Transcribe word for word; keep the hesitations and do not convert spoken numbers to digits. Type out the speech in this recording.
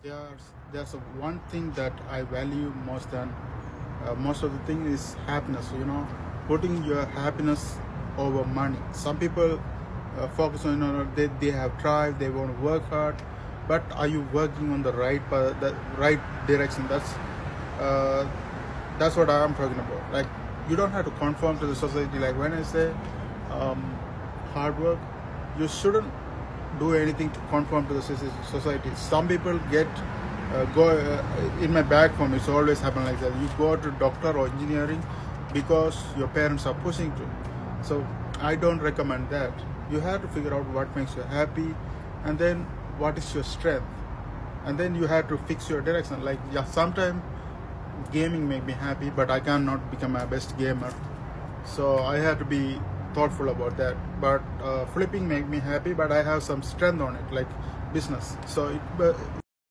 There's there's a one thing that I value most than uh, most of the thing is happiness. You know, putting your happiness over money. Some people uh, focus on, you know, they they have tried, they want to work hard, but are you working on the right pa- the right direction? That's uh, that's what I'm talking about. Like, you don't have to conform to the society. Like when I say um, hard work, you shouldn't do anything to conform to the soci- society. Some people get uh, go uh, in my back home. It's always happen like that. You go to doctor or engineering because your parents are pushing to. So I don't recommend that. You have to figure out what makes you happy, and then what is your strength, and then you have to fix your direction. Like, yeah, sometimes gaming make me happy, but I cannot become my best gamer, so I have to be thoughtful about that. But uh, flipping make me happy, but I have some strength on it, like business. So it,